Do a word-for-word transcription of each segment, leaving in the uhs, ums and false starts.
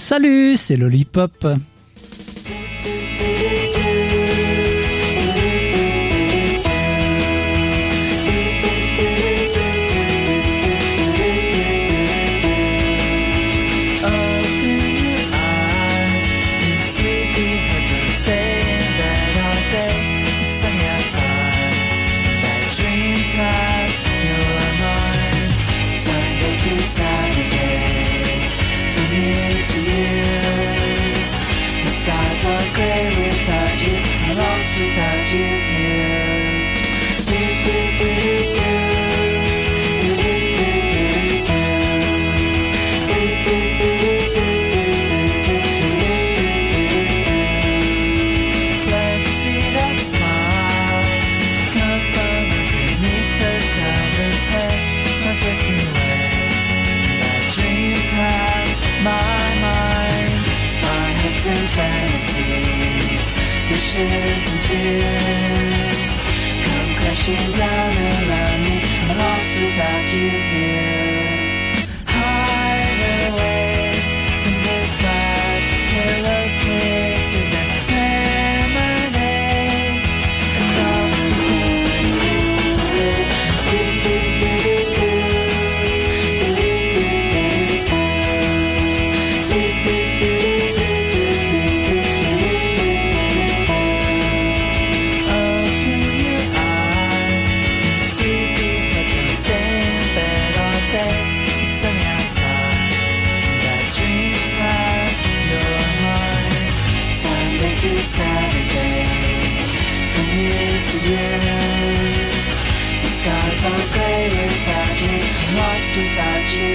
Salut, c'est Lollipop. Wishes and fears come crashing down around me. I'm lost without you here. Hideaways and the cloud, pillow kisses and lemonade, and all the things we used to say. Do do do do do do do do do do do do. Saturday, from year to year, the skies are grey without you, I'm lost without you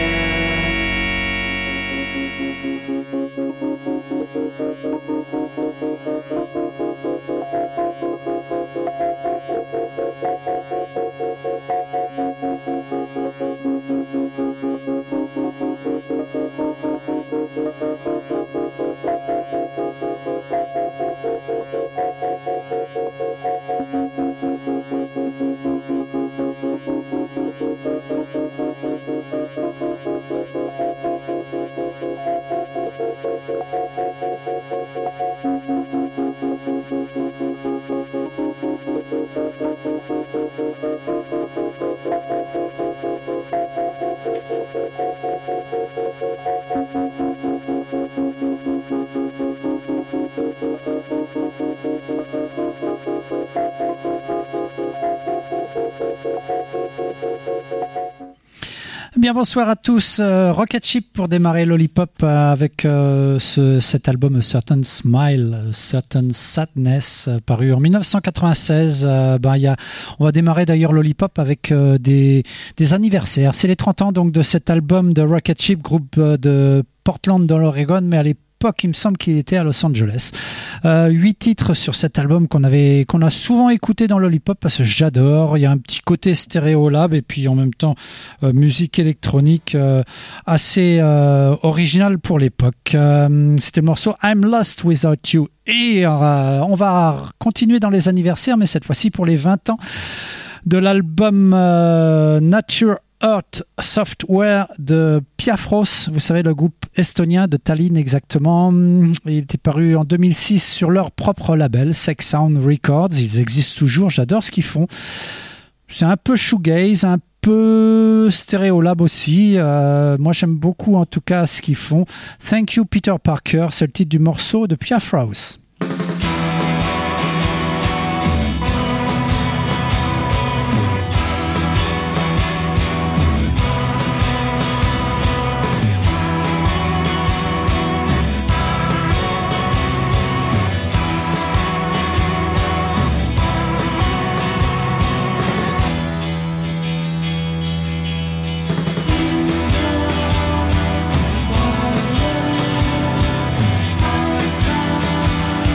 Bien, bonsoir à tous. Euh, Rocket Ship pour démarrer Lollipop euh, avec euh, ce, cet album A Certain Smile, A Certain Sadness, euh, paru en dix-neuf cent quatre-vingt-seize. Euh, ben, y a, on va démarrer d'ailleurs Lollipop avec euh, des, des anniversaires. C'est les trente ans donc de cet album de Rocket Ship, groupe euh, de Portland dans l'Oregon, mais à l'époque, il me semble qu'il était à Los Angeles. Euh, huit titres sur cet album qu'on avait, qu'on a souvent écouté dans Lollipop parce que j'adore. Il y a un petit côté Stereolab et puis en même temps euh, musique électronique euh, assez euh, originale pour l'époque. Euh, c'était le morceau I'm Lost Without You. Et euh, on va continuer dans les anniversaires, mais cette fois-ci pour les vingt ans de l'album euh, Nature Earth Software de Piafros, vous savez, le groupe estonien de Tallinn exactement. Il était paru en deux mille six sur leur propre label, Sex Sound Records. Ils existent toujours, j'adore ce qu'ils font. C'est un peu shoegaze, un peu Stereolab aussi. Euh, moi, j'aime beaucoup en tout cas ce qu'ils font. Thank You Peter Parker, c'est le titre du morceau de Piafros. Wonder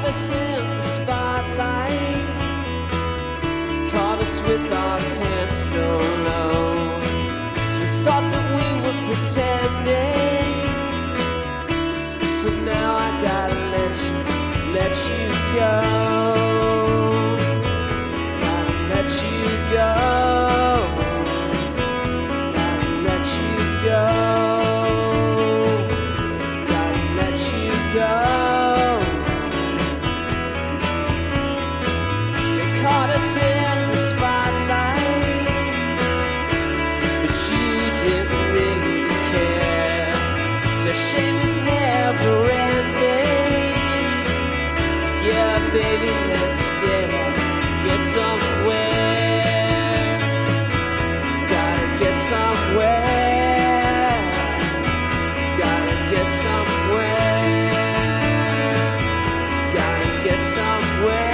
us in the spotlight, caught us with our pants so low. We thought that we were pretending, so now I gotta let you, let you go. Gotta let you go. Gotta let you go. Gotta let you go. They caught us in the spotlight, but you didn't really care. The shame is never ending. Yeah, baby, let's get, get somewhere. Gotta get somewhere. Gotta get somewhere. Gotta get somewhere.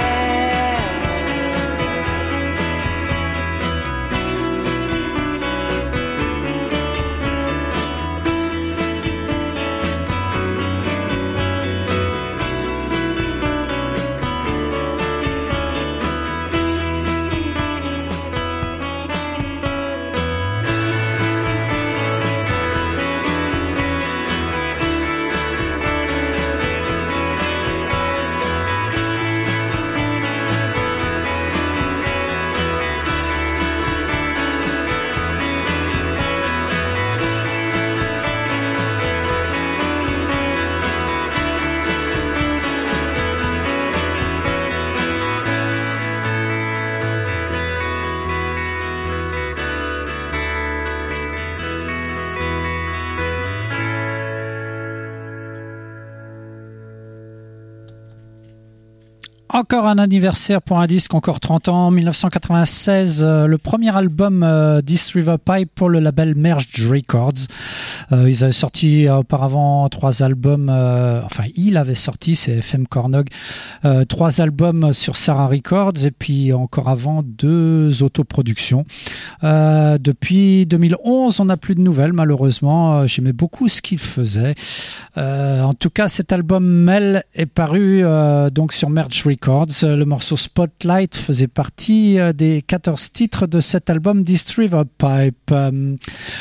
Encore un anniversaire pour un disque, encore trente ans, mille neuf cent quatre-vingt-seize, euh, le premier album euh, d'East River Pipe pour le label Merged Records. Euh, ils avaient sorti euh, auparavant trois albums, euh, enfin il avait sorti, c'est F M Cornog, euh, trois albums sur Sarah Records et puis encore avant deux autoproductions. Euh, depuis deux mille onze, on n'a plus de nouvelles malheureusement, euh, j'aimais beaucoup ce qu'il faisait. Euh, en tout cas, cet album Mel est paru euh, donc sur Merged Records. Le morceau Spotlight faisait partie des quatorze titres de cet album d'East River Pipe. Euh,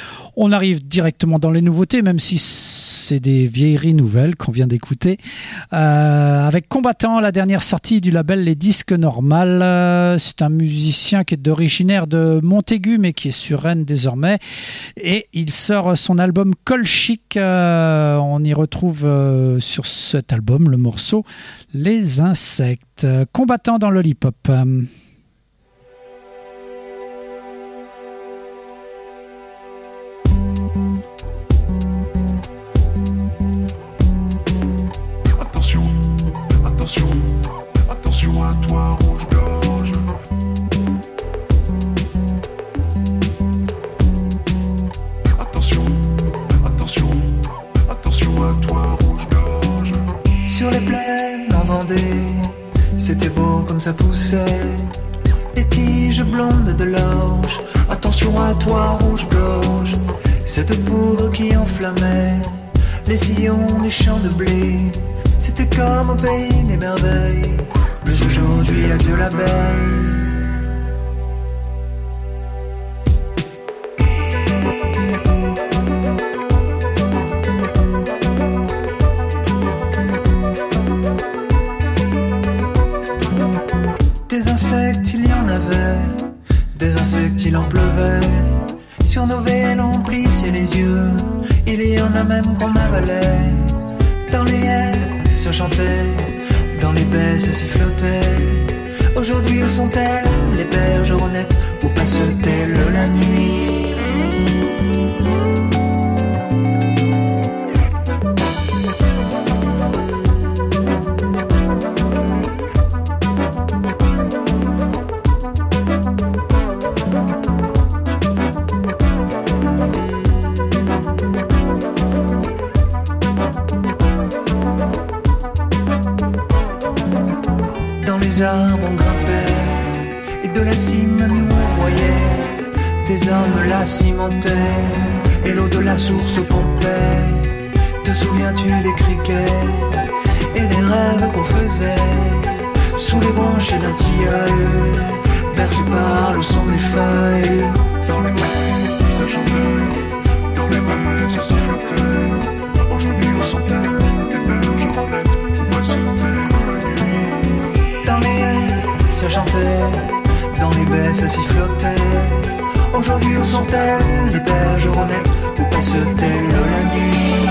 on arrive directement dans les nouveautés, même si c'est des vieilleries nouvelles qu'on vient d'écouter. Euh, avec Combattant, la dernière sortie du label Les Disques Normales. Euh, c'est un musicien qui est originaire de Montaigu, mais qui est sur Rennes désormais. Et il sort son album Col Chic. Euh, on y retrouve euh, sur cet album le morceau Les Insectes. Combattant dans Lollipop. Euh, Attention, attention à toi, rouge-gorge. Attention, attention, attention à toi, rouge-gorge. Sur les plaines en Vendée, c'était beau comme ça poussait. Les tiges blondes de l'orge. Attention à toi, rouge-gorge. Cette poudre qui enflammait les sillons des champs de blé. C'était comme au pays des merveilles. Mais aujourd'hui, adieu l'abeille. Des insectes, il y en avait. Des insectes, il en pleuvait. Sur nos veines, on plissait les yeux. Il y en a même qu'on avalait. Dans les airs, se chantait, dans les baies se sifflotait. Aujourd'hui où sont-elles les bergeronnettes? Où passent-elles la nuit? Arbres on grimpait, et de la cime nous on voyait des hommes là cimentaient, et l'eau de la source pompait. Te souviens-tu des criquets et des rêves qu'on faisait sous les branches d'un tilleul, bercés par le son des feuilles. Dans les mains, ça chantait, dans les mains, ça sifflotait. Aujourd'hui aux centaines, des bergeronnettes pour patienter la nuit. Dans les haies, ça chantait, dans les baies, ça sifflotait. Aujourd'hui où sont-elles, les bergeronnettes où passe-t-elle la nuit?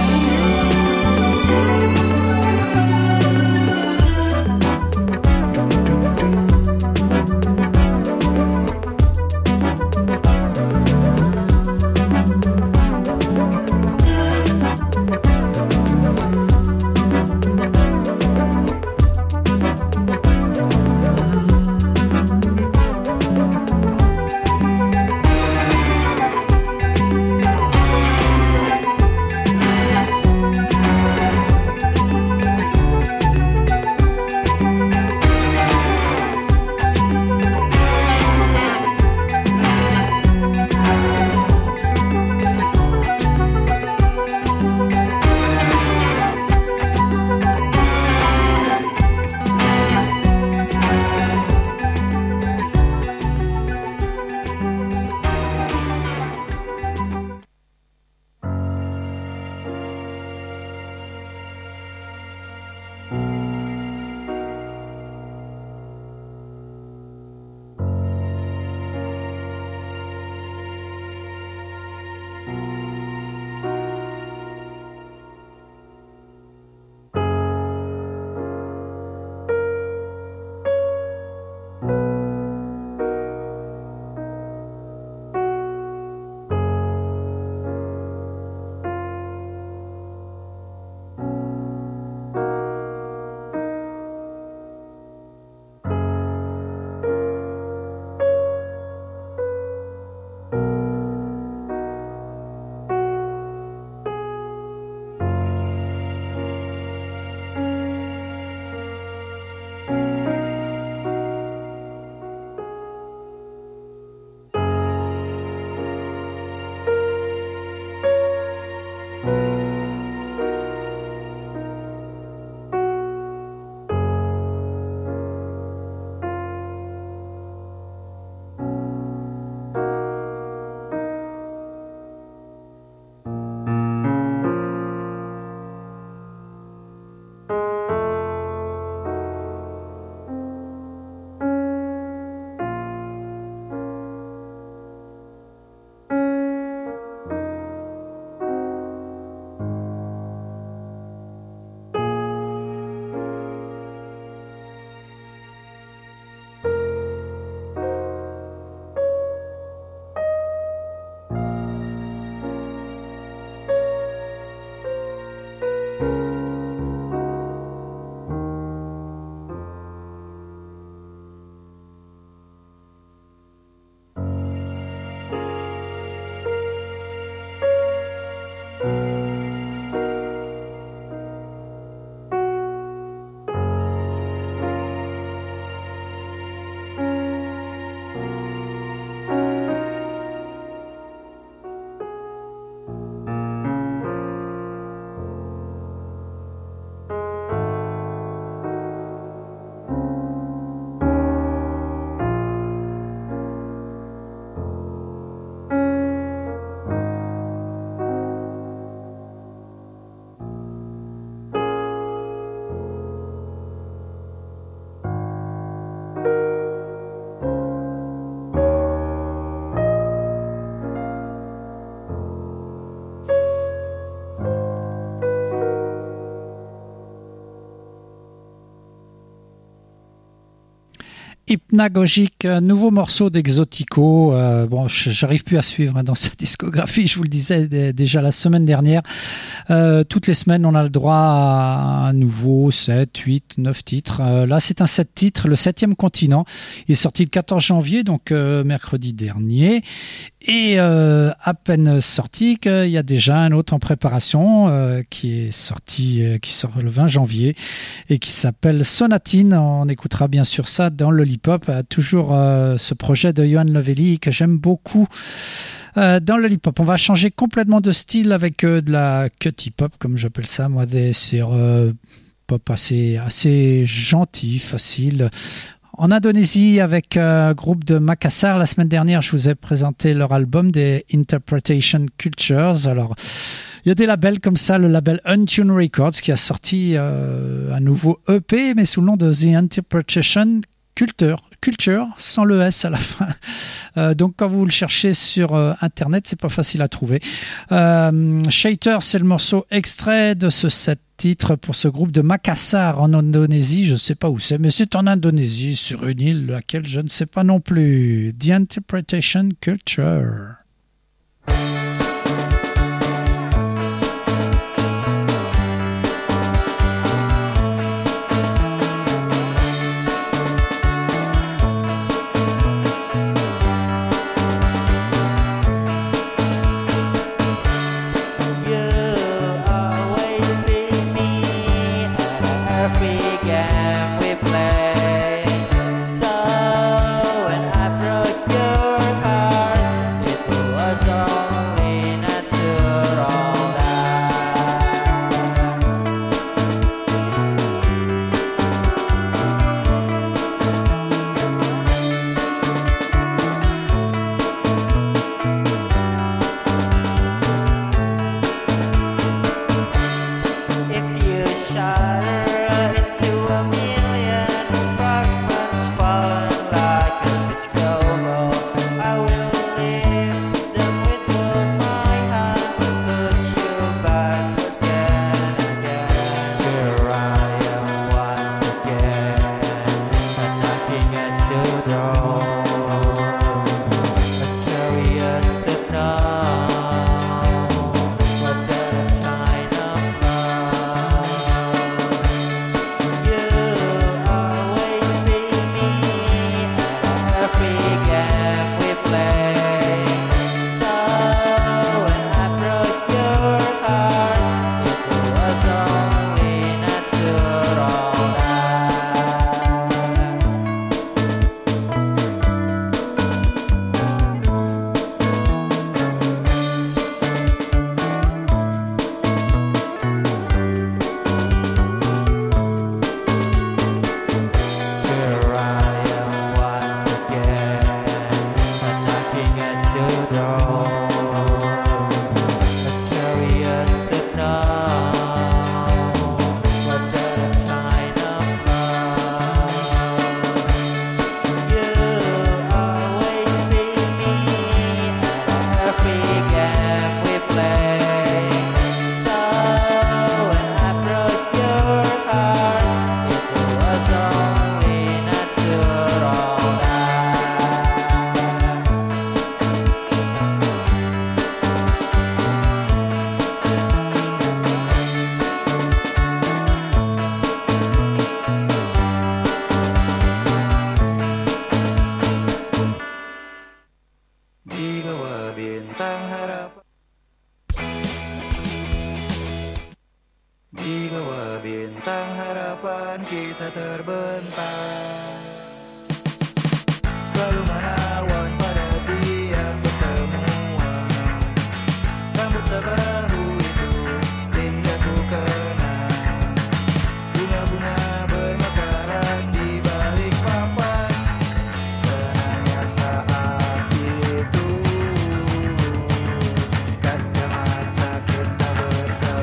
Hypnagogique, nouveau morceau d'Exotico. Euh, bon, j'arrive plus à suivre hein, dans sa discographie, je vous le disais d- déjà la semaine dernière. Euh, toutes les semaines, on a le droit à un nouveau sept, huit, neuf titres. Euh, là, c'est un sept titres, le septième continent. Il est sorti le quatorze janvier, donc euh, mercredi dernier. Et euh, à peine sorti qu'il y a déjà un autre en préparation euh, qui est sorti, euh, qui sort le vingt janvier et qui s'appelle Sonatine. On écoutera bien sûr ça dans le Lollipop. Euh, toujours euh, ce projet de Johan Lovelli que j'aime beaucoup. Euh, dans le Lollipop, on va changer complètement de style avec euh, de la cut hip-hop, comme j'appelle ça. Moi, des, c'est euh, pop assez, assez gentil, facile. En Indonésie, avec un euh, groupe de Makassar, la semaine dernière, je vous ai présenté leur album des Interpretation Cultures. Alors, il y a des labels comme ça, le label Untune Records qui a sorti euh, un nouveau E P, mais sous le nom de The Interpretation Culture, Culture sans le S à la fin. Euh, donc quand vous le cherchez sur euh, internet, c'est pas facile à trouver. Euh, Shater, c'est le morceau extrait de ce set titre pour ce groupe de Makassar en Indonésie. Je ne sais pas où c'est, mais c'est en Indonésie, sur une île laquelle je ne sais pas non plus. The Interpretation Culture.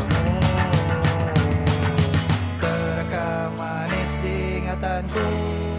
Terekam manis di ingatanku.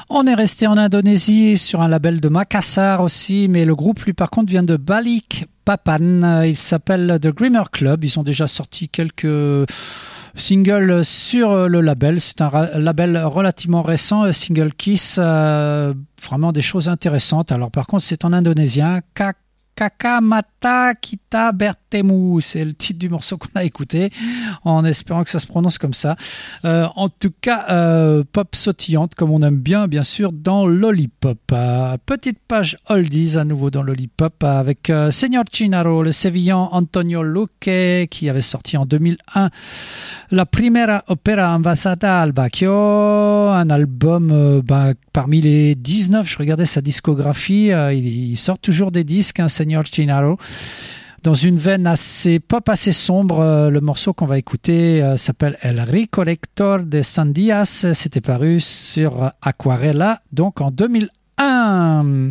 On est resté en Indonésie sur un label de Makassar aussi, mais le groupe lui par contre vient de Balikpapan. Il s'appelle The Grimmer Club. Ils ont déjà sorti quelques singles sur le label. C'est un ra- label relativement récent, Single Kiss, euh, vraiment des choses intéressantes. Alors par contre c'est en indonésien, Kak Kakamata Kita Bertemu, c'est le titre du morceau qu'on a écouté, en espérant que ça se prononce comme ça. Euh, en tout cas, euh, pop sautillante, comme on aime bien, bien sûr, dans Lollipop. Euh, petite page oldies à nouveau dans Lollipop, avec euh, Señor Chinaro, le sévillan Antonio Luque, qui avait sorti en deux mille un La Primera Opera Ambasada al Bacchio, un album euh, bah, parmi les dix-neuf, je regardais sa discographie, euh, il, il sort toujours des disques, hein, Señor Chinaro, dans une veine assez pop, assez sombre. Euh, le morceau qu'on va écouter euh, s'appelle El Recolector de Sandías. C'était paru sur euh, Aquarela, donc en deux mille un.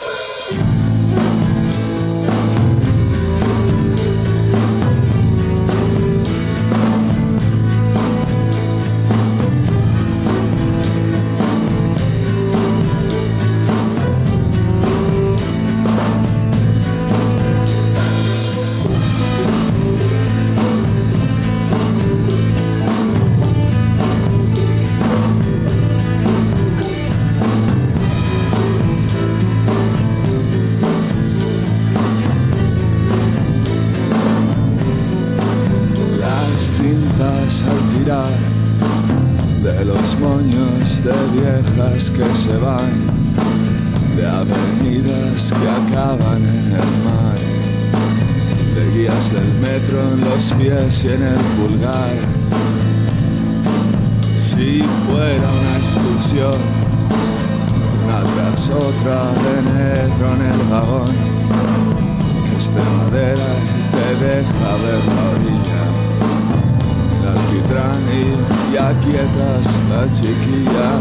Al tirar de los moños de viejas que se van, de avenidas que acaban en el mar, de guías del metro en los pies y en el pulgar. Si fuera una excursión, una tras otra de negro en el vagón, que es de madera y te deja ver la orilla, alquitrán y ya quietas la chiquilla.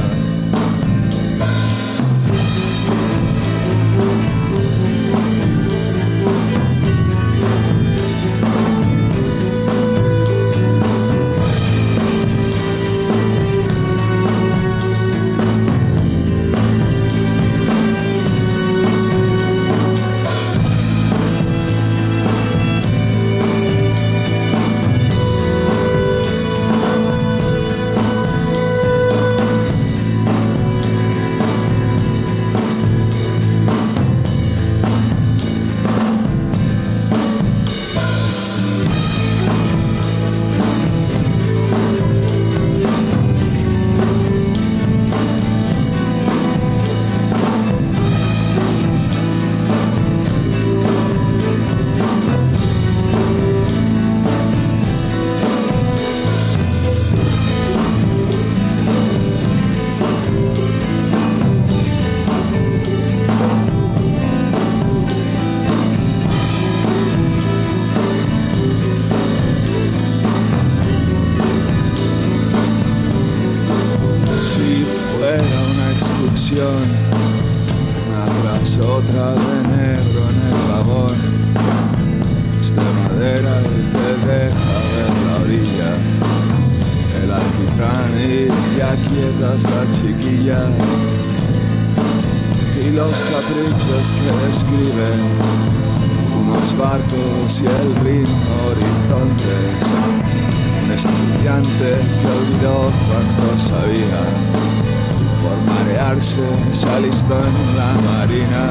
Una tras otra de negro en el vagón, es de madera y te deja ver la orilla, el alquitrán y ya quietas la chiquilla, y los caprichos que describen unos barcos y el río horizontes, un estudiante que olvidó cuánto sabía, por marearse se alistó en la marina.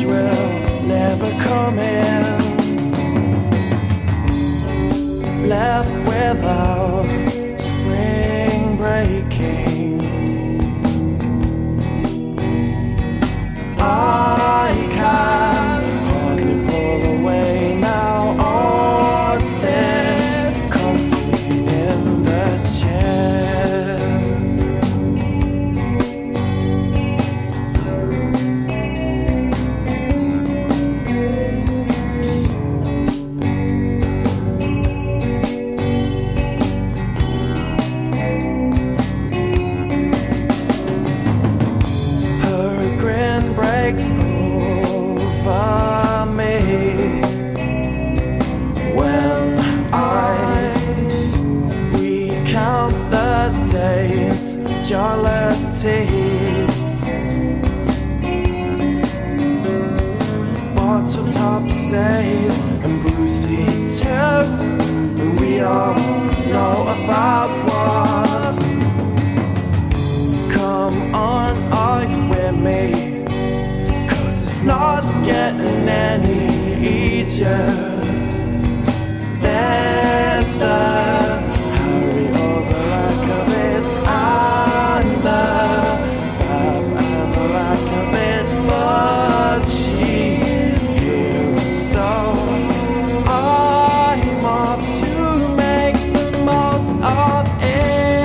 change will never come in. Left without spring breaking, I can hardly pull away now or sit comfy in the chair. Breaks over me when I recount the days, jollities, bottle top says and Brucey too, and we all know about what. Come on, are you with me? Not getting any easier. There's the hurry or the lack of it, and the love and the lack of it, but she's here, so I'm off to make the most of it.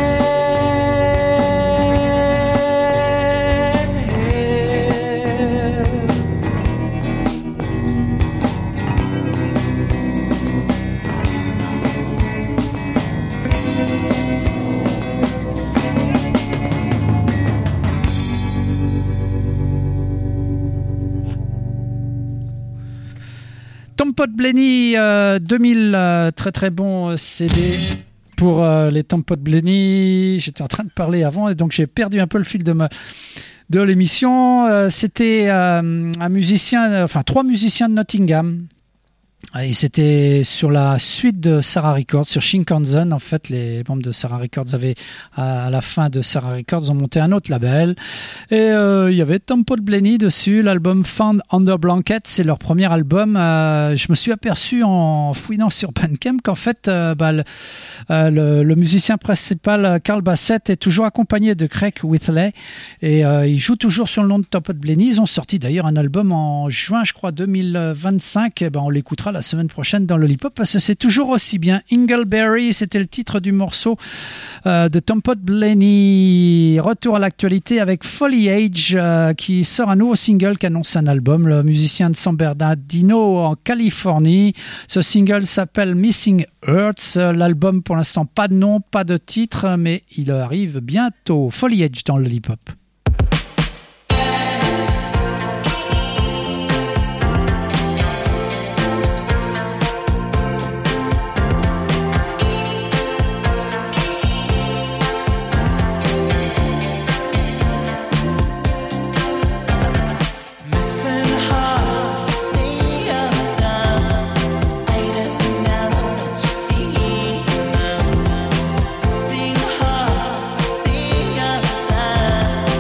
Tom Podblenny, euh, deux mille, euh, très très bon C D pour euh, les Tom Podblenny. J'étais en train de parler avant et donc j'ai perdu un peu le fil de ma de l'émission. Euh, c'était euh, un musicien, enfin trois musiciens de Nottingham. Et c'était sur la suite de Sarah Records, sur Shinkansen. En fait, les membres de Sarah Records avaient, à la fin de Sarah Records, ont monté un autre label. Et euh, il y avait Tom Podblenny dessus, l'album Found Under Blanket. C'est leur premier album. Euh, je me suis aperçu en fouinant sur Bandcamp qu'en fait, euh, bah, le, euh, le, le musicien principal, Carl Bassett, est toujours accompagné de Craig Whitley. Et euh, il joue toujours sur le nom de Tom Podblenny. Ils ont sorti d'ailleurs un album en juin, je crois, deux mille vingt-cinq. Et ben, on l'écoutera la semaine prochaine dans Lollipop parce que c'est toujours aussi bien. Ingleberry, c'était le titre du morceau euh, de Tom Podblenny. Retour à l'actualité avec Foliage euh, qui sort un nouveau single qui annonce un album. Le musicien de San Bernardino en Californie. Ce single s'appelle Missing Earths. L'album pour l'instant pas de nom, pas de titre, mais il arrive bientôt. Foliage dans Lollipop. Sing her, stay up.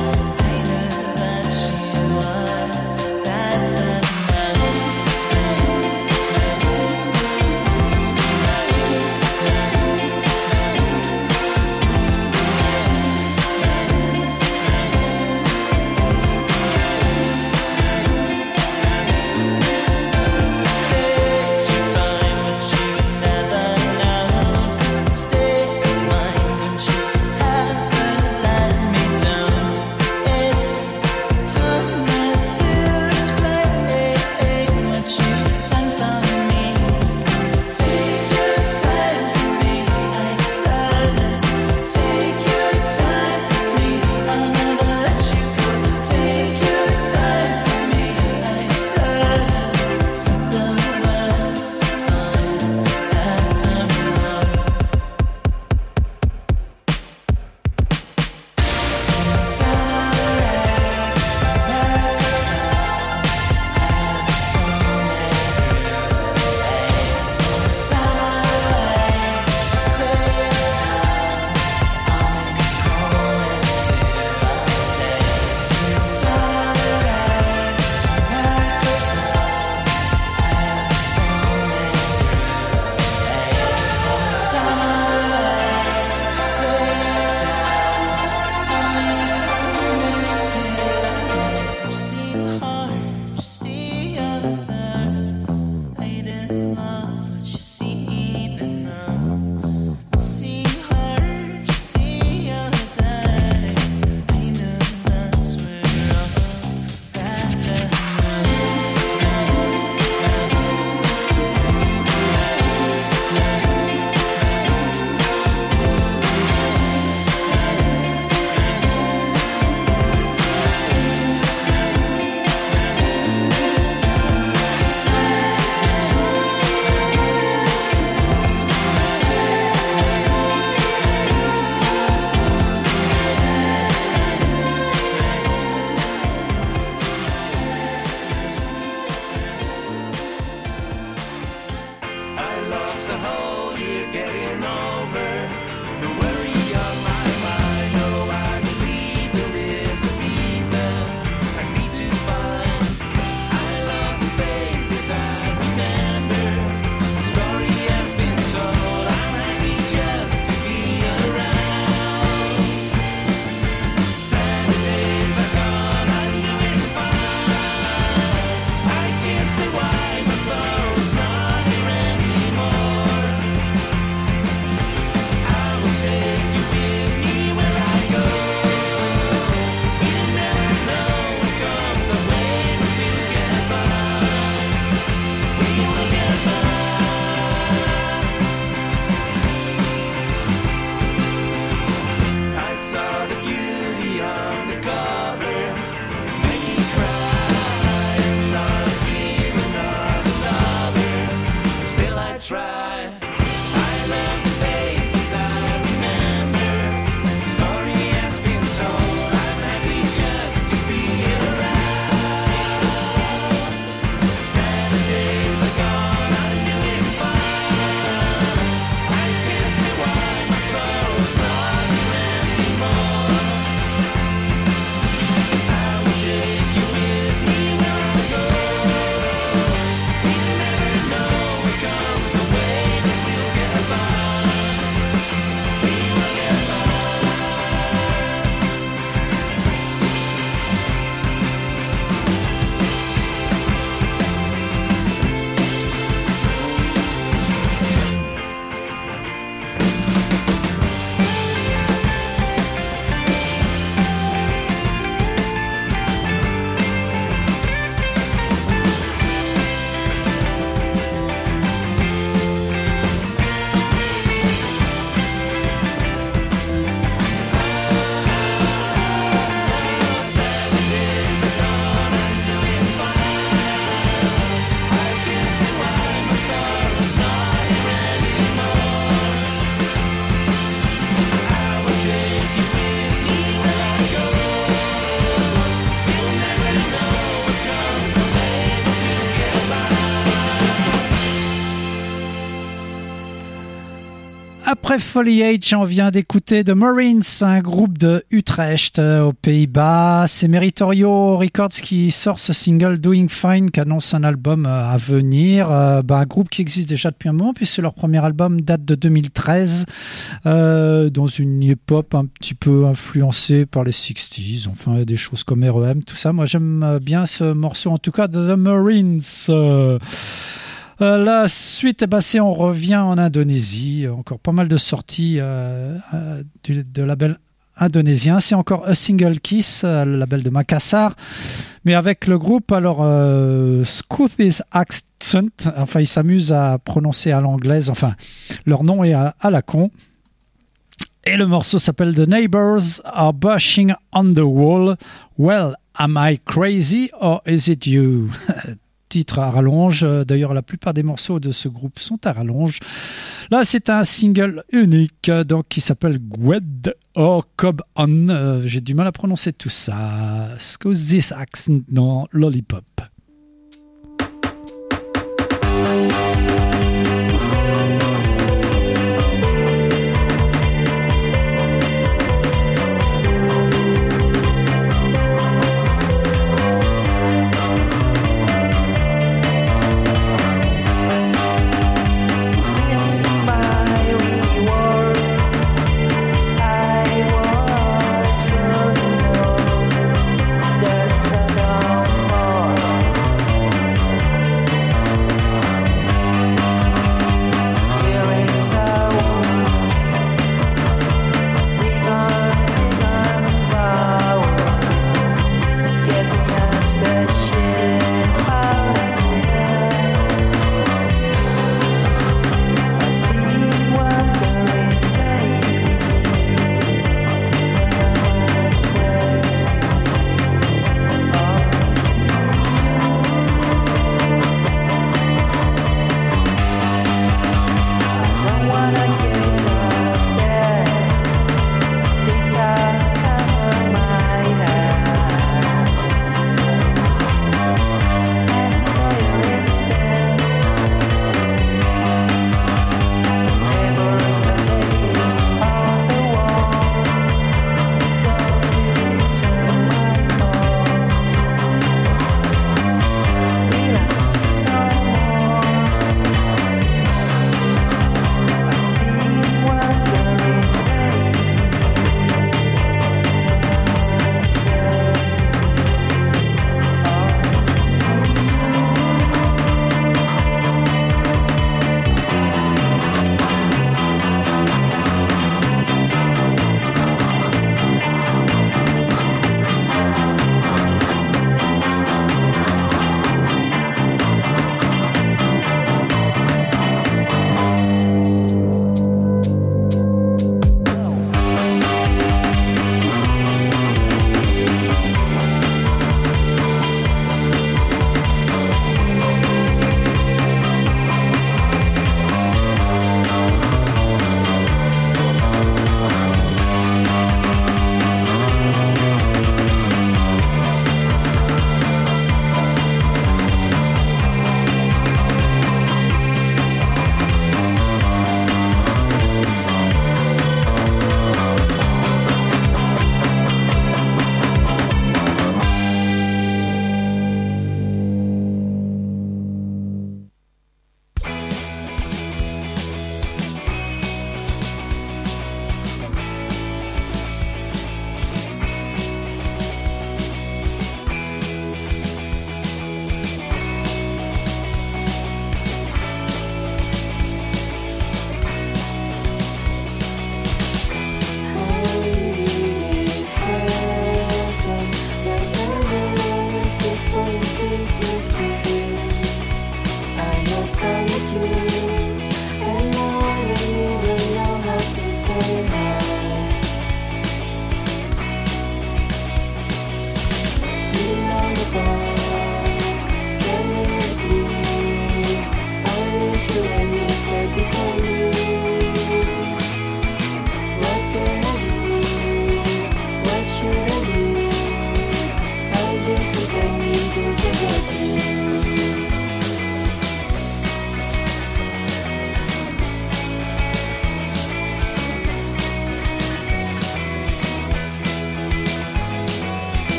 Après Foliage, on vient d'écouter The Marines, un groupe de Utrecht euh, aux Pays-Bas. C'est Meritorio Records qui sort ce single Doing Fine, qui annonce un album euh, à venir. Euh, bah, un groupe qui existe déjà depuis un moment, puisque leur premier album date de deux mille treize, euh, dans une hip-hop un petit peu influencée par les sixties, enfin des choses comme R E M, tout ça. Moi j'aime bien ce morceau, en tout cas de The Marines. Euh, Euh, la suite, eh ben, c'est on revient en Indonésie. Encore pas mal de sorties euh, euh, du, de label indonésien. C'est encore A Single Kiss, euh, le label de Makassar, mais avec le groupe alors euh, Scooth's Accent. Enfin, ils s'amusent à prononcer à l'anglaise. Enfin, leur nom est à, à la con. Et le morceau s'appelle The Neighbors Are Bashing on the Wall. Well, am I crazy or is it you? Titre à rallonge. D'ailleurs, la plupart des morceaux de ce groupe sont à rallonge. Là, c'est un single unique, donc qui s'appelle Gwed or Cob On. Euh, j'ai du mal à prononcer tout ça. Excuse this accent dans Lollipop.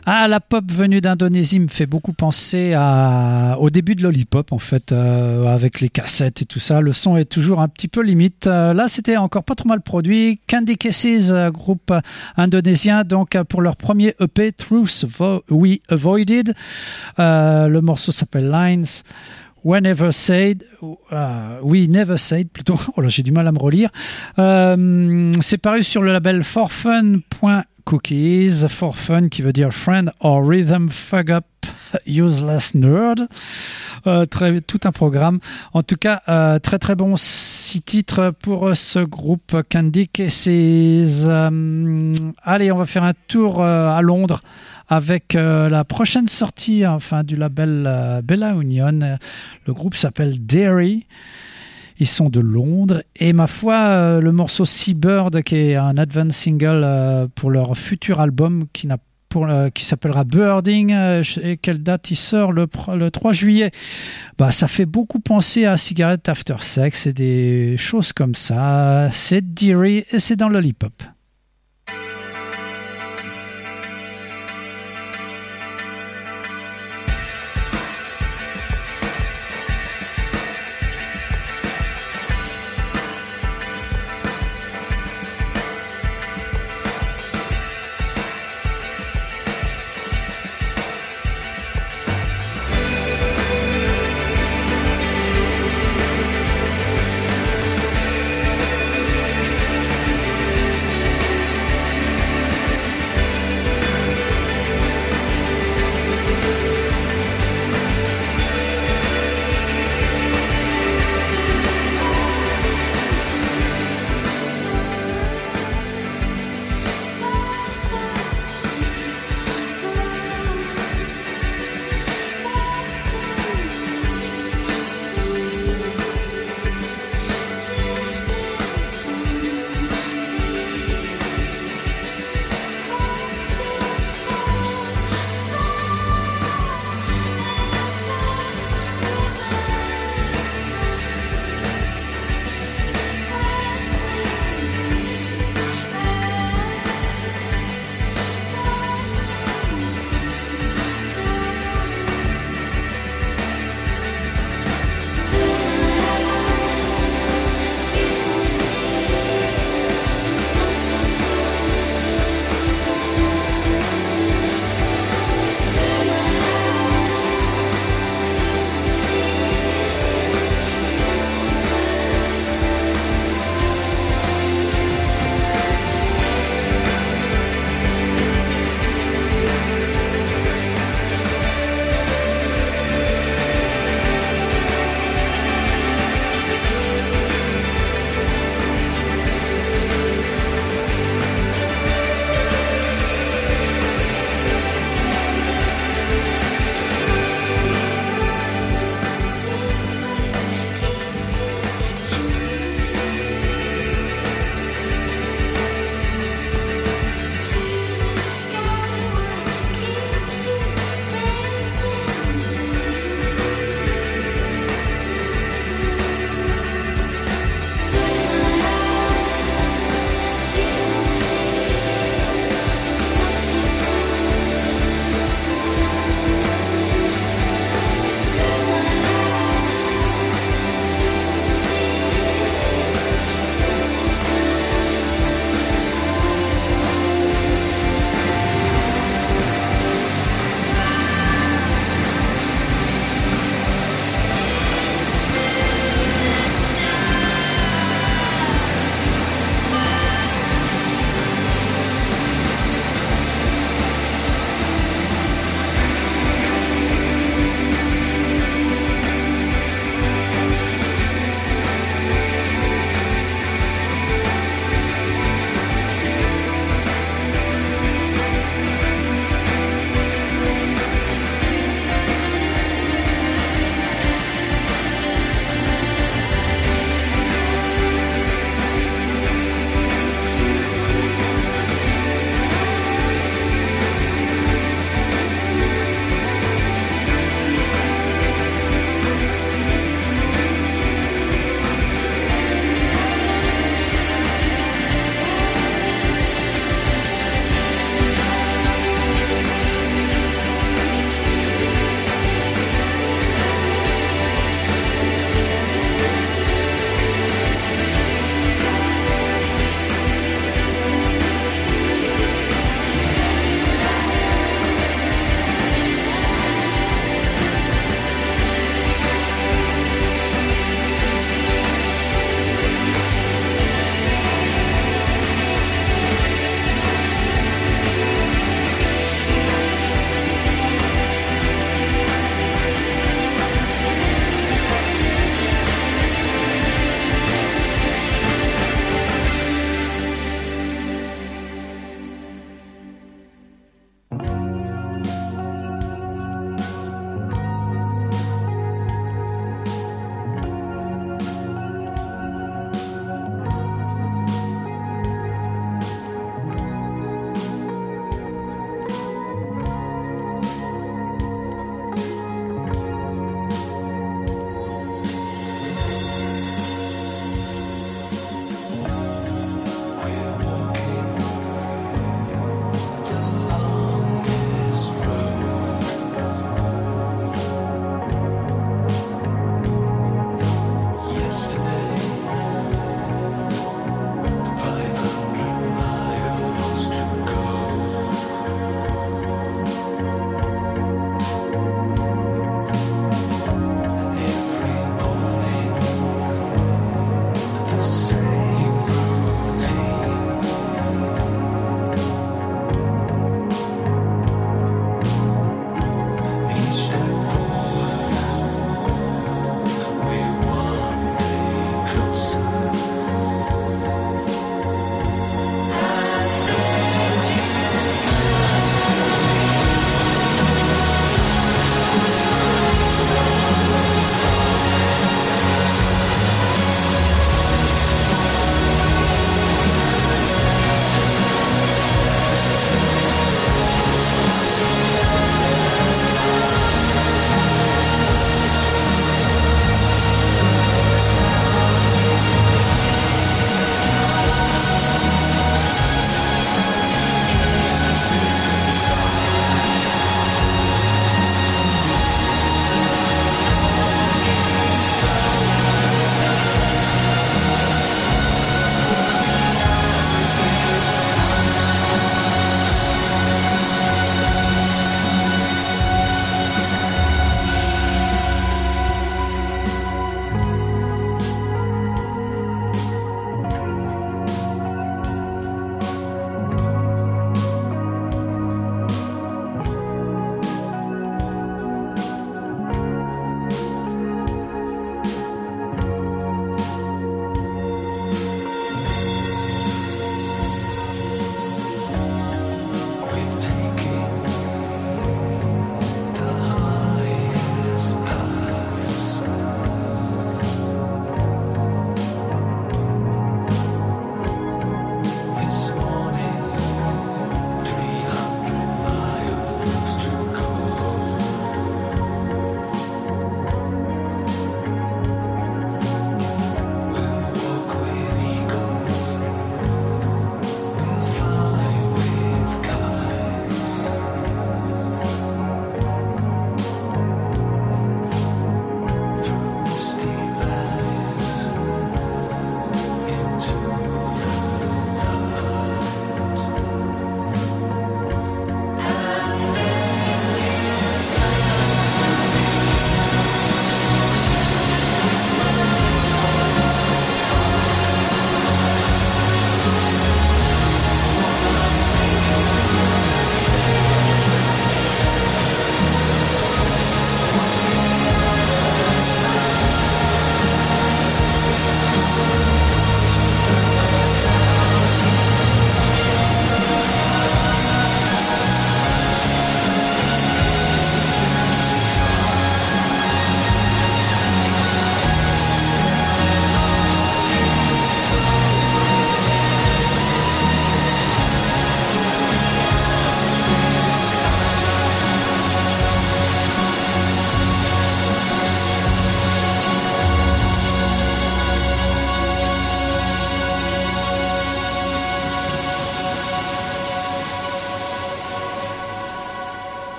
Ah, la pop venue d'Indonésie me fait beaucoup penser à, au début de Lollipop, en fait, euh, avec les cassettes et tout ça. Le son est toujours un petit peu limite. Euh, là, c'était encore pas trop mal produit. Candy Kisses, euh, groupe euh, indonésien, donc euh, pour leur premier E P, Truth Vo- We Avoided. Euh, le morceau s'appelle Lines. Whenever Said, uh, We Never Said plutôt. Oh là, j'ai du mal à me relire. Euh, c'est paru sur le label for fun point cookies. For Fun qui veut dire Friend or Rhythm Fuck Up Useless Nerd. Euh, très, tout un programme. En tout cas, euh, très très bon six titres pour ce groupe Candy Kisses. Euh, allez, on va faire un tour euh, à Londres avec euh, la prochaine sortie enfin, du label euh, Bella Union. Le groupe s'appelle Dairy. Ils sont de Londres. Et ma foi, euh, le morceau Seabird, qui est un advance single euh, pour leur futur album qui, n'a pour, euh, qui s'appellera Birding, euh, et quelle date il sort le, le trois juillet. Bah, ça fait beaucoup penser à Cigarette After Sex et des choses comme ça. C'est Dairy et c'est dans Lollipop. Thank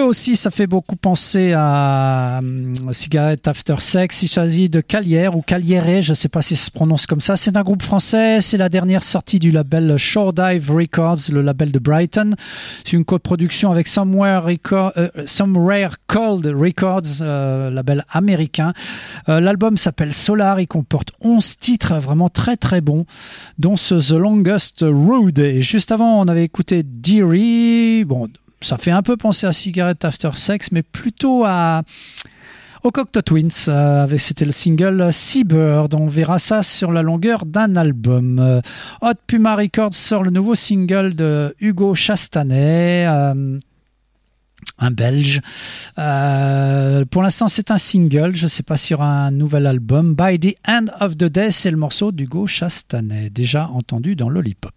aussi, ça fait beaucoup penser à euh, Cigarette After Sex. Il s'agit de Calière ou Caliere, je ne sais pas si ça se prononce comme ça. C'est un groupe français, c'est la dernière sortie du label Shore Dive Records, le label de Brighton. C'est une coproduction avec Somewhere, Record, euh, Somewhere Cold Records, euh, label américain. Euh, l'album s'appelle Solar, il comporte onze titres vraiment très très bons, dont ce The Longest Road. Et juste avant, on avait écouté Deary. Bon, ça fait un peu penser à Cigarette After Sex, mais plutôt à aux Cocteau Twins. Euh, avec, c'était le single Seabird. On verra ça sur la longueur d'un album. Euh, Hot Puma Records sort le nouveau single de Hugo Chastanet. Euh, un Belge. Euh, pour l'instant, c'est un single. Je ne sais pas s'il y aura un nouvel album. By the End of the Day, c'est le morceau d'Hugo Chastanet, déjà entendu dans Lollipop.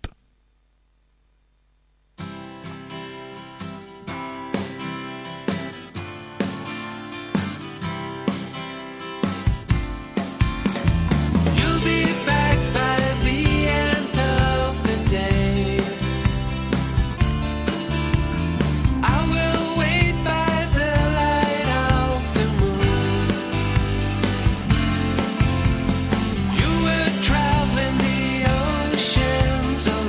You'll be back by the end of the day. I will wait by the light of the moon. You were traveling the oceans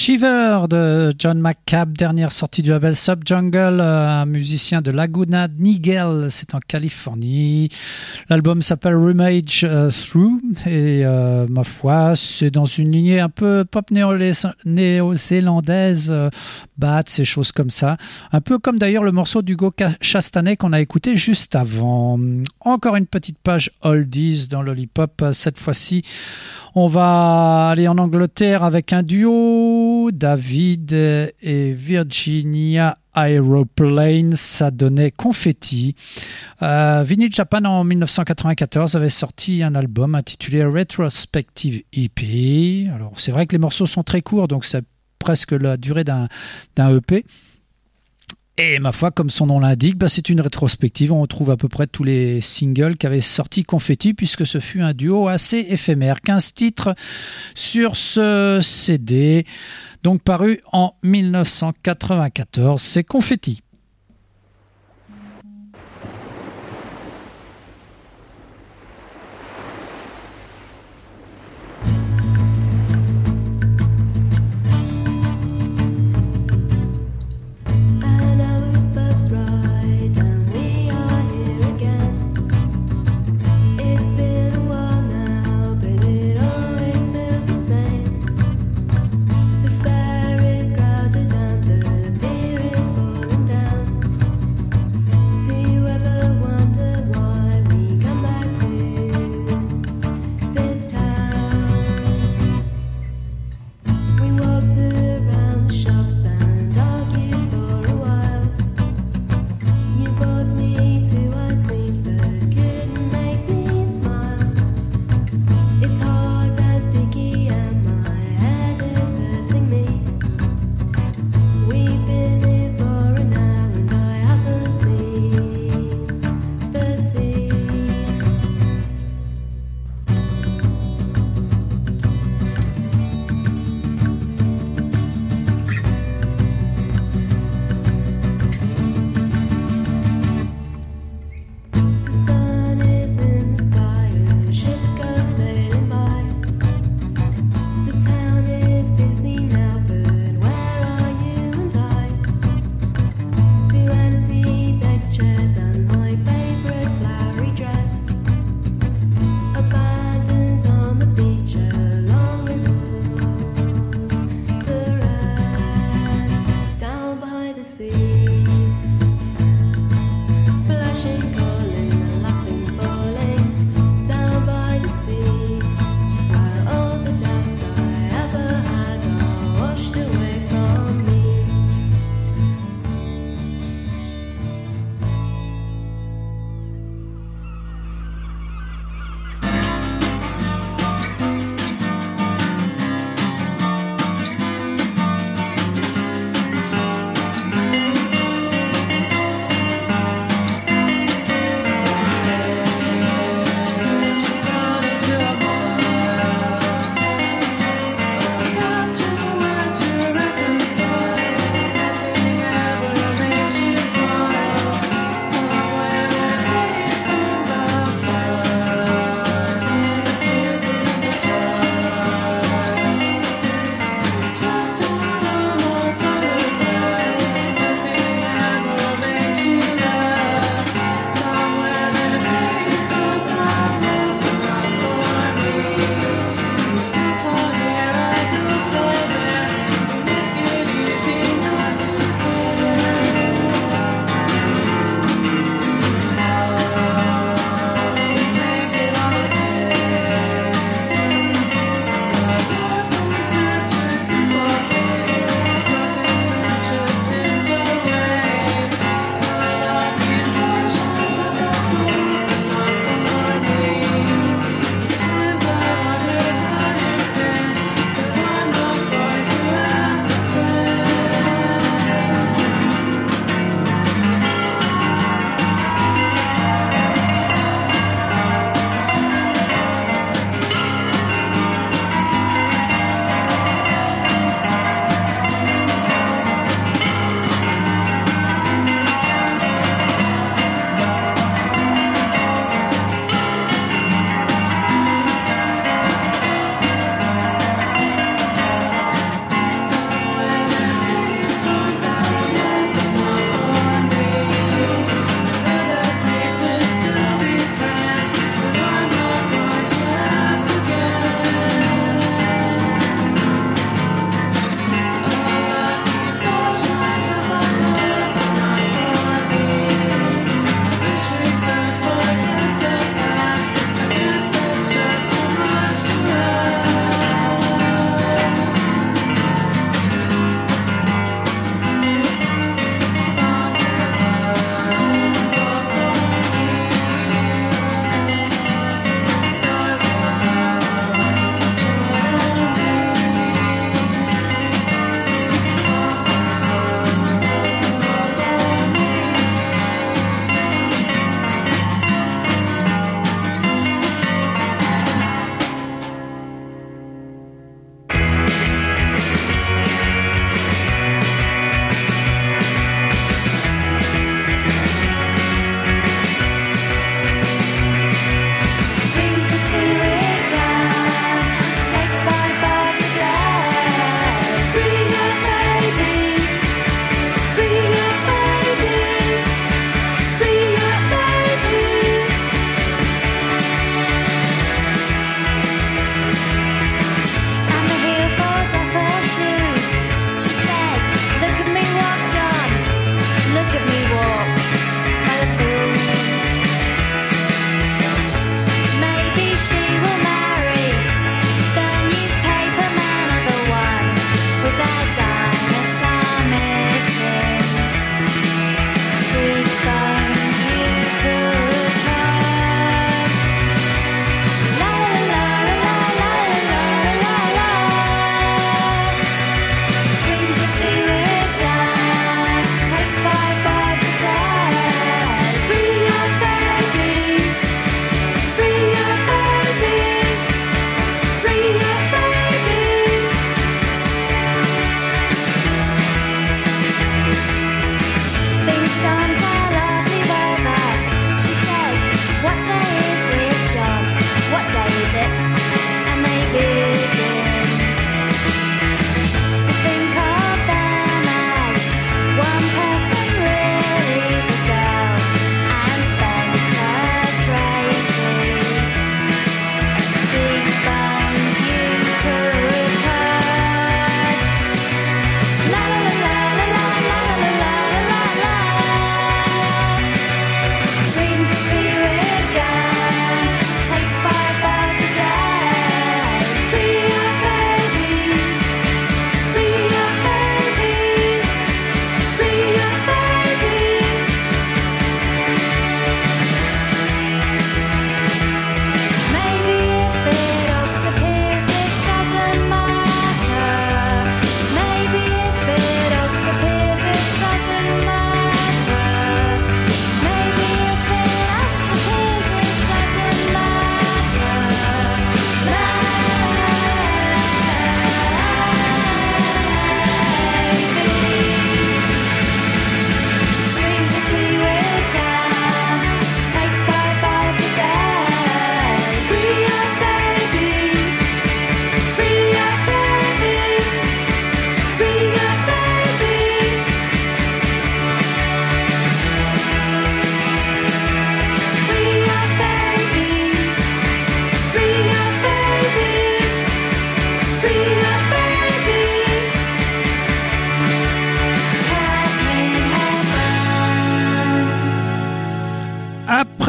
Shiver de John McCabe, dernière sortie du label Subjungle, un musicien de Laguna Niguel, c'est en Californie. L'album s'appelle Rumage uh, Through et euh, ma foi, c'est dans une lignée un peu pop néo-zélandaise, euh, bats et choses comme ça. Un peu comme d'ailleurs le morceau d'Hugo Chastanet qu'on a écouté juste avant. Encore une petite page oldies dans Lollipop, cette fois-ci. On va aller en Angleterre avec un duo, David et Virginia Aeroplane, ça donnait Confetti. Euh, Vinyl Japan en dix-neuf cent quatre-vingt-quatorze avait sorti un album intitulé Retrospective E P. Alors c'est vrai que les morceaux sont très courts, donc c'est presque la durée d'un, d'un E P. Et ma foi, comme son nom l'indique, bah c'est une rétrospective. On retrouve à peu près tous les singles qu'avait sorti Confetti, puisque ce fut un duo assez éphémère. quinze titres sur ce C D, donc paru en dix-neuf cent quatre-vingt-quatorze. C'est Confetti. Crowded and the beer is falling down.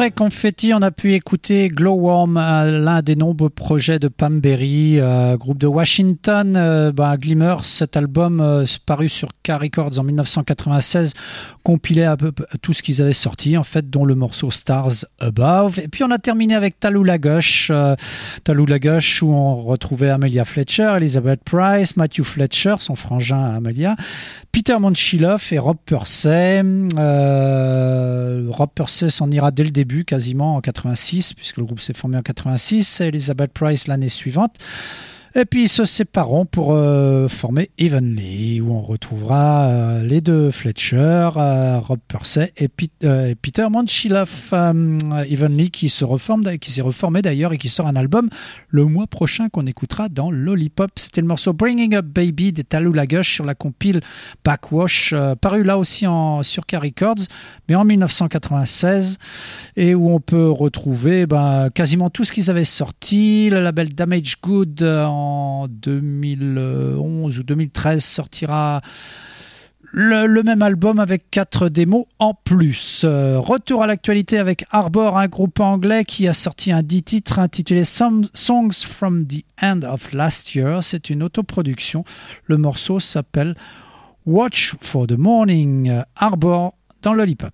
Après Confetti, on a pu écouter Glowworm, euh, l'un des nombreux projets de Pam Berry, euh, groupe de Washington. Euh, bah, Glimmer, cet album euh, paru sur K Records en mille neuf cent quatre-vingt-seize, compilait à peu tout ce qu'ils avaient sorti, en fait, dont le morceau Stars Above. Et puis on a terminé avec Tallulah Gush, euh, Tallulah Gush, où on retrouvait Amelia Fletcher, Elizabeth Price, Matthew Fletcher, son frangin à Amelia, Peter Monchiloff et Rob Pursey. Euh, Rob Pursey s'en ira dès le début, quasiment en quatre-vingt-six, puisque le groupe s'est formé en quatre-vingt-six, et Elizabeth Price l'année suivante. Et puis ils se sépareront pour euh, former Evenly, où on retrouvera euh, les deux Fletcher, euh, Rob Pursey et, Pete, euh, et Peter Monchiloff. Euh, Evenly qui se reforme, qui s'est reformé d'ailleurs et qui sort un album le mois prochain qu'on écoutera dans Lollipop. C'était le morceau Bringing Up Baby des Tallulah Gush sur la compile Backwash, euh, paru là aussi en, sur K Records, mais en mille neuf cent quatre-vingt-seize, et où on peut retrouver ben, quasiment tout ce qu'ils avaient sorti. Le label Damage Good euh, en deux mille onze ou deux mille treize sortira le, le même album avec quatre démos en plus. Euh, retour à l'actualité avec Arbor, un groupe anglais qui a sorti un dix titres intitulé Some Songs from the End of Last Year. C'est une autoproduction. Le morceau s'appelle Watch for the Morning. Arbor dans Lollipop.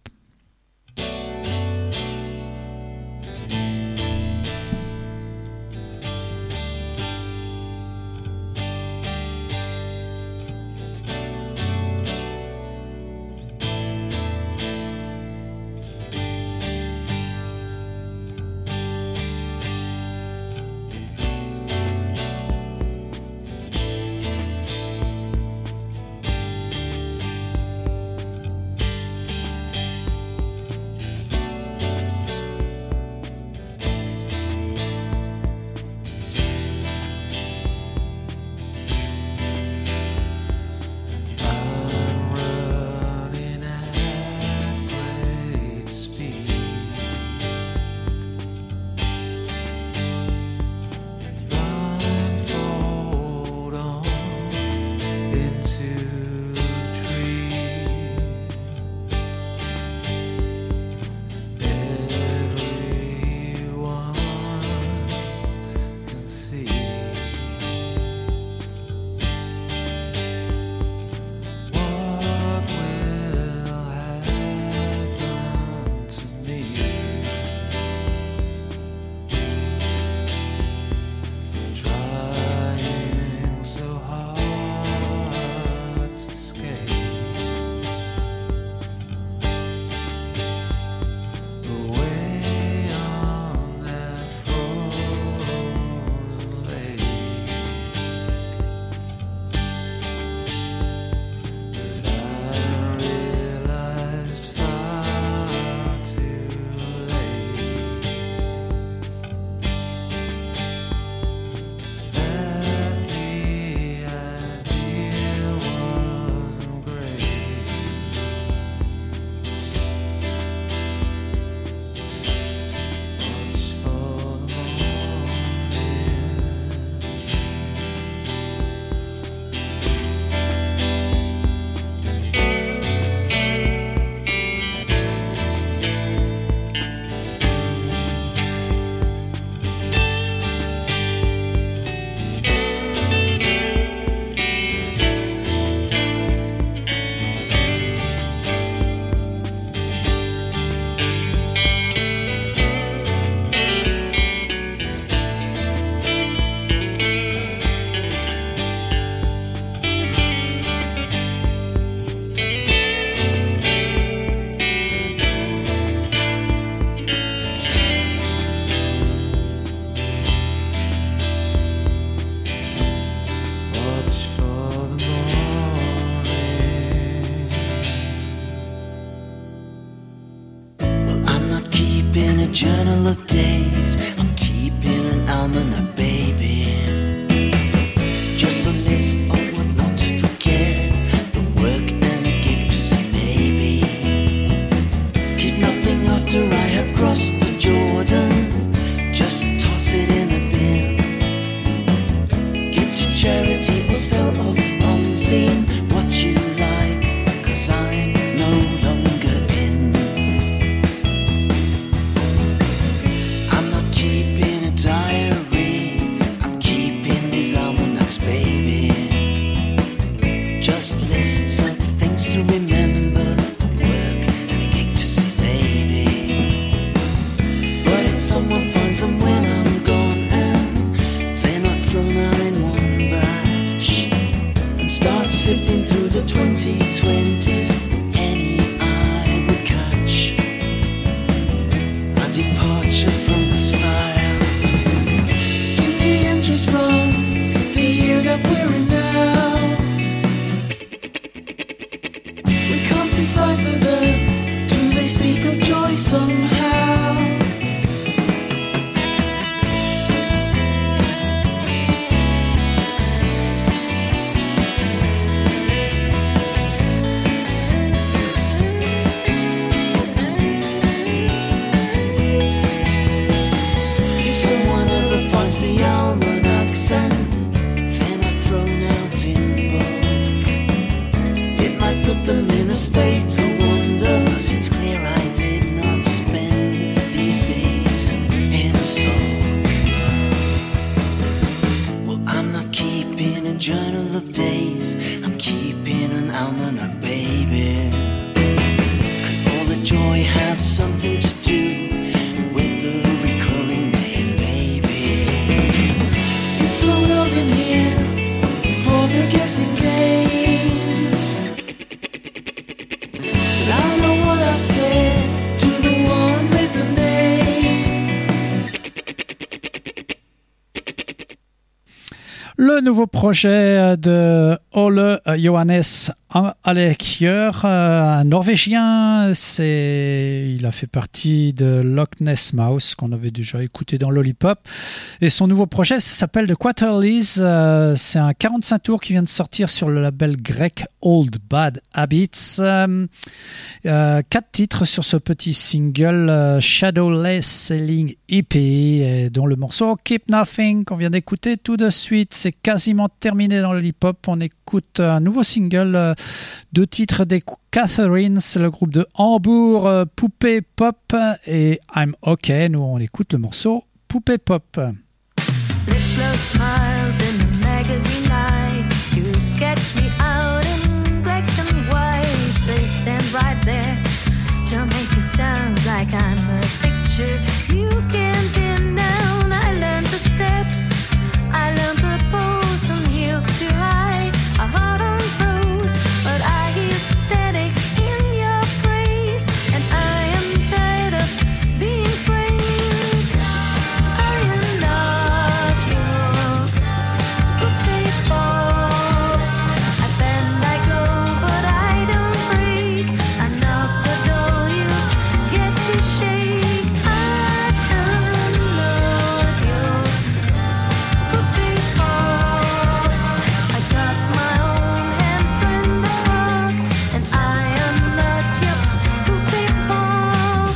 Le nouveau projet de Ole Johannes Alekier, un Norvégien, c'est, il a fait partie de Loch Ness Mouse qu'on avait déjà écouté dans Lollipop. Et son nouveau projet ça s'appelle The Quarterlies. Euh, c'est un quarante-cinq tours qui vient de sortir sur le label grec Old Bad Habits. Euh, euh, quatre titres sur ce petit single euh, Shadowless Selling E P, et dont le morceau Keep Nothing qu'on vient d'écouter tout de suite. C'est quasiment terminé dans Lollipop. On écoute un nouveau single, euh, deux titres des Catherines, le groupe de Hambourg, euh, Poupée Pop et I'm OK. Nous on écoute le morceau Poupée Pop. Little smiles in the magazine light. You sketch me out in black and white. They stand right there to make it sound like I'm a picture you can pin down. I learned the steps, I learned the pose from heels too high. A heart on froze, but I hear static in your praise, and I am tired of being framed. I am not your puppy ball. I bend, I go, but I don't break. I knock the door, you get to shake. I am not your puppy ball. I got my own hands in the clock, and I am not your puppy ball.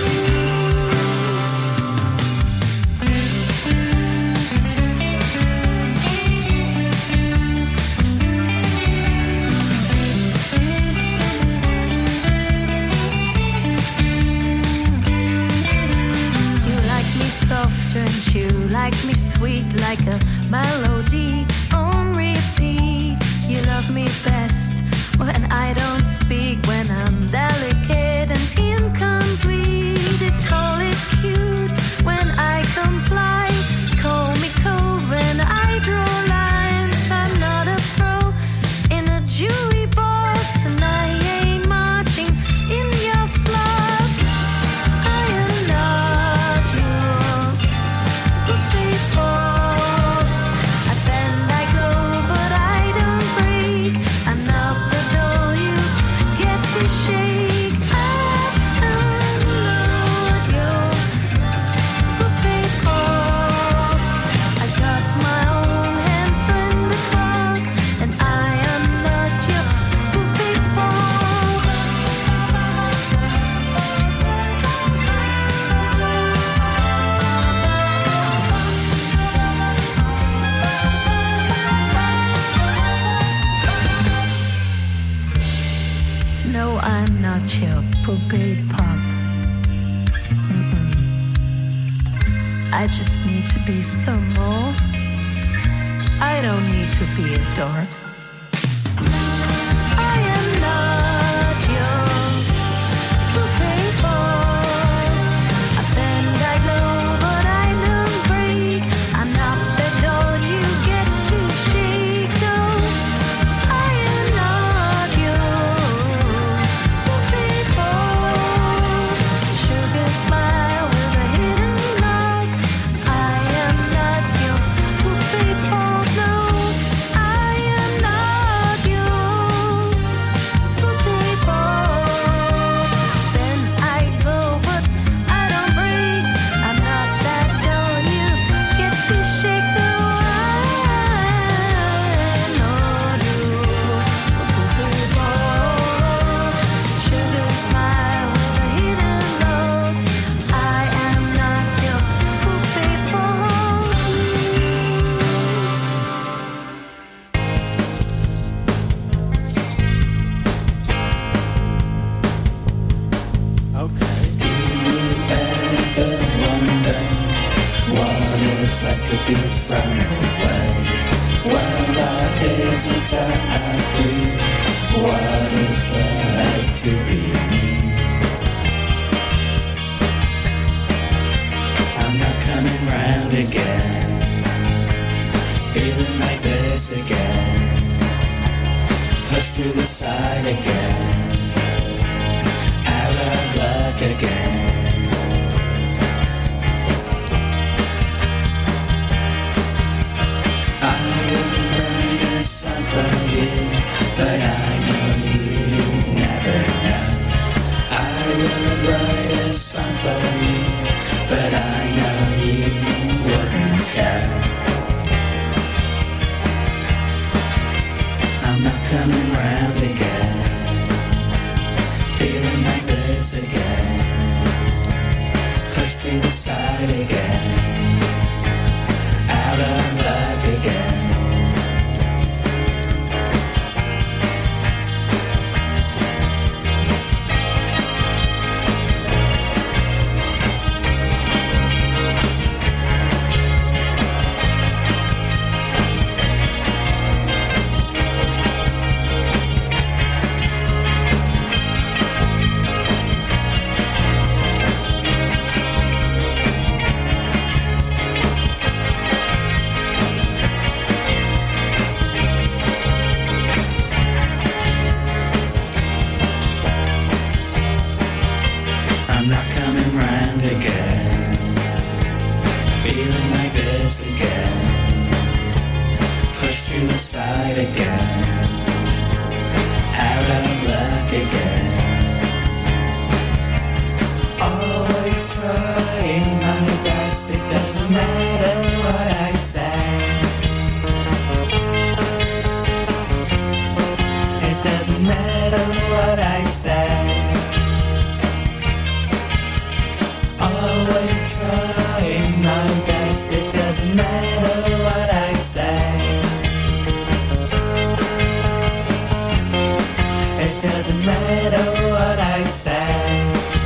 You like me soft and you like me sweet, like a melody on repeat. You love me best when I don't speak, when I'm delicate and incomplete. They call it cute when I comply. Call me cold when I draw lines. I'm not a pro in a jewelry box, and I ain't marching in your flock. I am not your puppy ball. I bend, I go, but I don't break. I knock the door, you get to shake. I am not your puppy ball. I got my own hands in the clock, and I am not your puppy ball. No, I'm not your puppy pop. Mm-mm. I just need to be some more. I don't need to be adored. I am not your puppy ball. I bend, I go, but I don't break. I knock the door, you get to shake. No, I am not your puppy ball. Sugar smile with a hidden lock. I am not your puppy ball. No, I am not your puppy ball. Then I go, but I don't break. I'm not that doll you get to shake. No, I'm not your puppy ball. Sugar smile with a hidden look. I am not your puppy ball. Okay. Do you ever wonder what it's like to be far away? Well, that is exactly what it's like to be me. I'm not coming round again, feeling like this again. Pushed to the side again, out of luck again. I again. Out of luck again. I'm not coming round again, feeling like this again, pushed to the side again, out of luck again. Always trying my best, it doesn't matter what I say. It doesn't matter what I say. Always trying my best, it doesn't matter what I say. It doesn't matter what I say.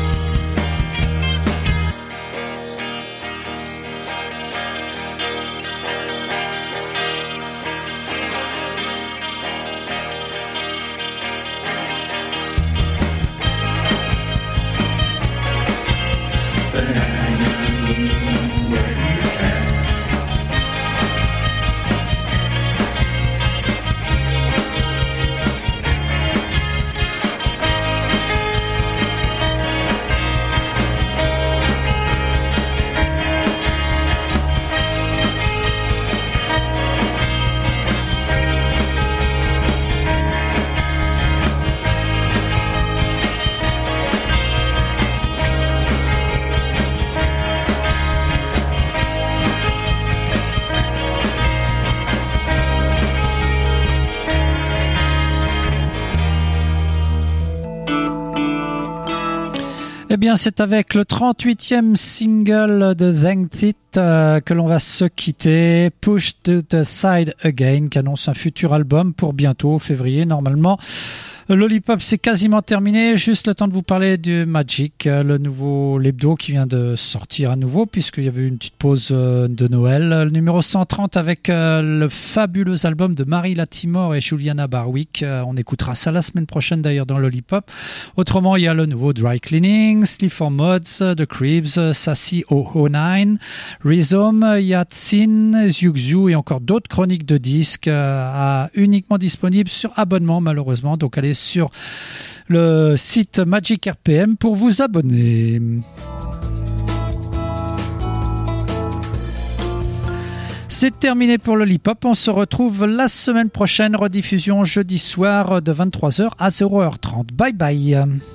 Eh bien, c'est avec le trente-huitième single de Zengthit euh, que l'on va se quitter. Push to the Side Again, qui annonce un futur album pour bientôt, février normalement. Lollipop, c'est quasiment terminé. Juste le temps de vous parler du Magic, le nouveau l'hebdo qui vient de sortir à nouveau, puisqu'il y avait eu une petite pause de Noël. Le numéro cent trente avec le fabuleux album de Marie Latimore et Juliana Barwick. On écoutera ça la semaine prochaine d'ailleurs dans Lollipop. Autrement, il y a le nouveau Dry Cleaning, Sleep for Mods, The Creeps, Sassy zéro zéro neuf, Rhizome, Yatsin, Zyugzu et encore d'autres chroniques de disques euh, uniquement disponibles sur abonnement malheureusement. Donc allez sur le site Magic R P M pour vous abonner. C'est terminé pour Lollipop. On se retrouve la semaine prochaine. Rediffusion jeudi soir de vingt-trois heures à zéro heure trente. Bye bye.